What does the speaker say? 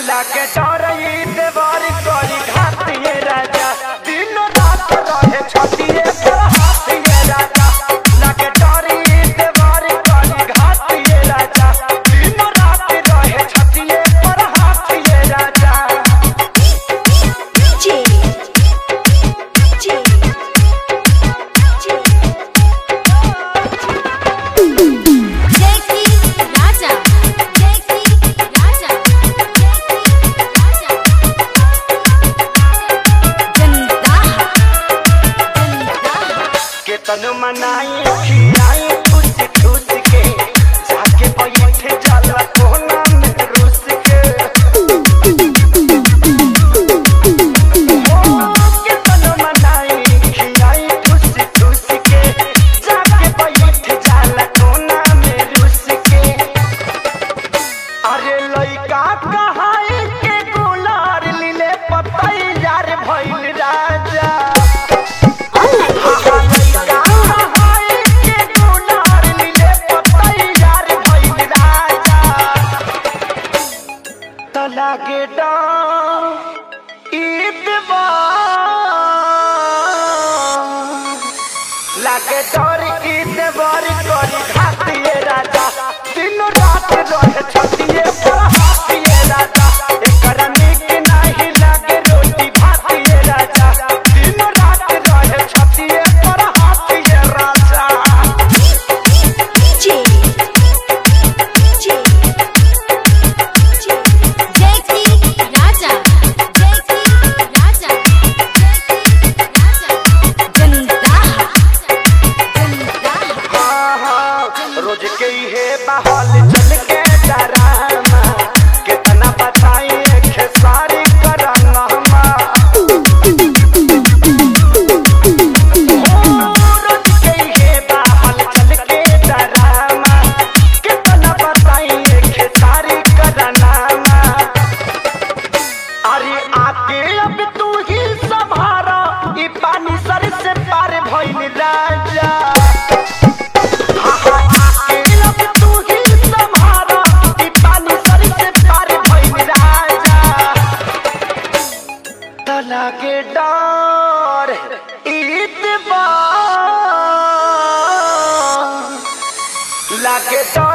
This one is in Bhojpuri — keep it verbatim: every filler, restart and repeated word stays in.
लागे डरई देवर करी घातिए राजा दिन रात रहे छतिए पर हाथिए राजा लागे डरई देवर करी घातिए राजा दिन रात रहे छतिए पर हाथिए राजा जी जी तन मनाई खिलाई खुश खुश के जाके बैठ जाला कोना में रुस के ओ के तन मनाई खिलाई खुश खुश के जाके बैठ जाला कोना में रुस के अरे लइका कहाई के गुलार लीले पतई यार भइल राजा लागे लागे डर ईद बारी करी घातिए राजा दिन रात रहे छतिए पर हाथिए राजा एकरा नीक नहीं लागे रोटी भातिए राजा दिन रात रहे छतिए पर हाथिए राजा जी जी रोज के है बहाल चल के डरामा कितना बताई एक सारी करामा रोज के है बहाल चल के डरामा कितना बताई एक सारी करामा अरे आके अब तू ही संभारा ई पानी सर से पार भइल राजा लागे डर ईद लागे डर